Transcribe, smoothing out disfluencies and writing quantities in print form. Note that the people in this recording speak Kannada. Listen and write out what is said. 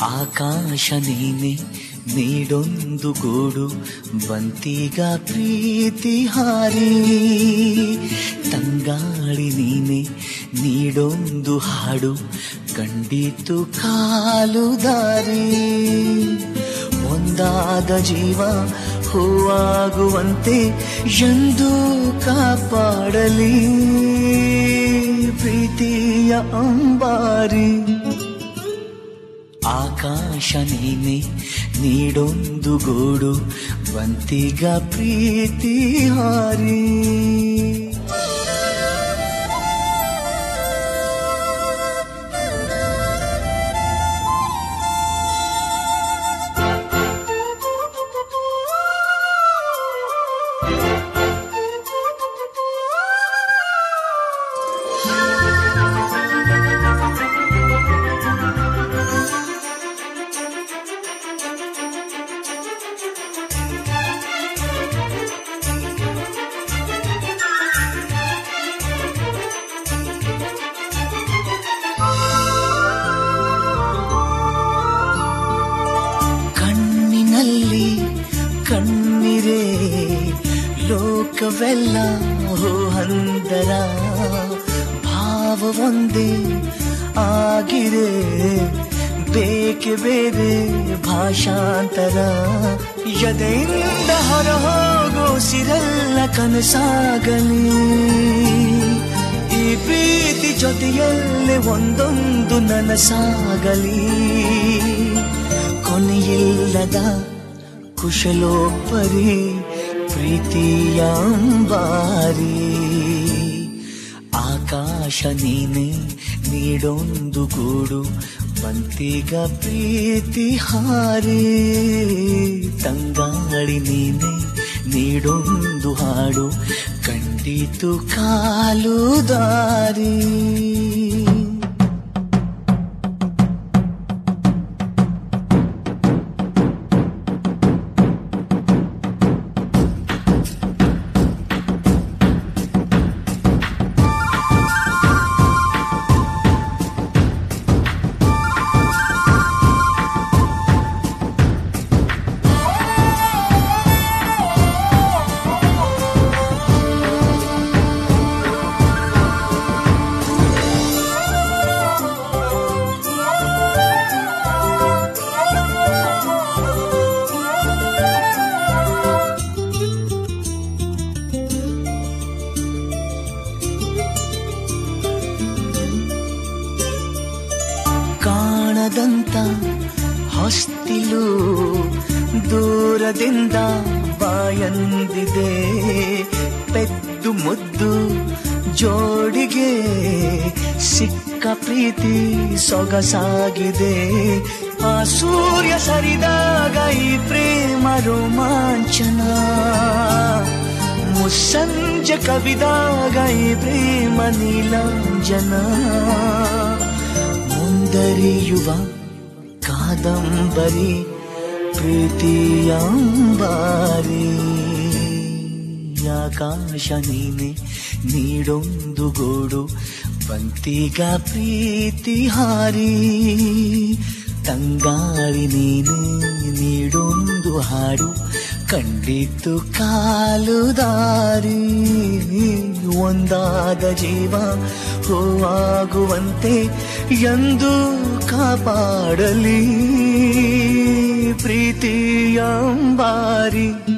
ಆಕಾಶ ನೀನೆ ನೀಡೊಂದು ಗೂಡು ಬಂತೀಗ ಪ್ರೀತಿ ಹಾರಿ, ತಂಗಾಳಿ ನೀನೆ ನೀಡೊಂದು ಹಾಡು ಕಂಡಿತು ಕಾಲು ದಾರಿ. ಒಂದಾದ ಜೀವ ಹೂವಾಗುವಂತೆ ಎಂದು ಕಾಪಾಡಲಿ ಪ್ರೀತಿಯ ಅಂಬಾರಿ. ಆಕಾಶ ನೀನೆ ನೀಡೊಂದು ಗೂಡು ಬಂತೀಗ ಪ್ರೀತಿ ಹಾರಿ. ಕಣ್ಣಿರೇ ಲೋಕವೆಲ್ಲ ಹಂದರ, ಭಾವ ಒಂದೇ ಆಗಿರೆ ಬೇಕೆ ಬೇರೆ ಭಾಷಾಂತರ. ಎದೆಯಿಂದ ಹೊರ ಹೋಗೋ ಸಿರಲ್ಲ ಕನಸಾಗಲಿ, ಈ ಪ್ರೀತಿ ಜೊತೆಯಲ್ಲೇ ಒಂದೊಂದು ನನಸಾಗಲಿ. ಕೊನೆಯಿಲ್ಲದ ಕುಶಲೋಪರಿ ಪ್ರೀತಿಯ ಅಂಬಾರಿ. ಆಕಾಶ ನೀನೆ ನೀಡೊಂದು ಗೂಡು ಬಂತೀಗ ಪ್ರೀತಿ ಹಾರಿ, ತಂಗಾಳಿ ನೀನೆ ನೀಡೊಂದು ಹಾಡು ಕಂಡಿತು ಕಾಲು ದಾರಿ. ಕಾಣದಂತ ಹೊಸ್ತಿಲು ದೂರದಿಂದ ಬಾಯಂದಿದೆ, ಪೆದ್ದು ಮುದ್ದು ಜೋಡಿಗೆ ಸಿಕ್ಕ ಪ್ರೀತಿ ಸೊಗಸಾಗಿದೆ. ಆ ಸೂರ್ಯ ಸರಿದಾಗ ಈ ಪ್ರೇಮ ರೋಮಾಂಚನ, ಮುಸ್ಸಂಜೆ ಕವಿದಾಗ ಈ ಪ್ರೇಮ ನೀಲಾಂಜನ. ಮುಂದರಿಯುವ ಕಾದಂಬರಿ ಪ್ರೀತಿಯ ಅಂಬಾರಿ. ಆಕಾಶ ನೀನೆ ನೀಡೊಂದು ಗೂಡು ಬಂತೀಗ ಪ್ರೀತಿ ಹಾರಿ, ತಂಗಾಳಿ ನೀನೆ ನೀಡೊಂದು ಹಾಡು ಕಂಡಿತು ಕಾಲು ದಾರಿ. ಒಂದಾದ ಜೀವ ಹೂವಾಗುವಂತೆ ಎಂದು ಕಾಪಾಡಲಿ ಪ್ರೀತಿಯ ಅಂಬಾರಿ.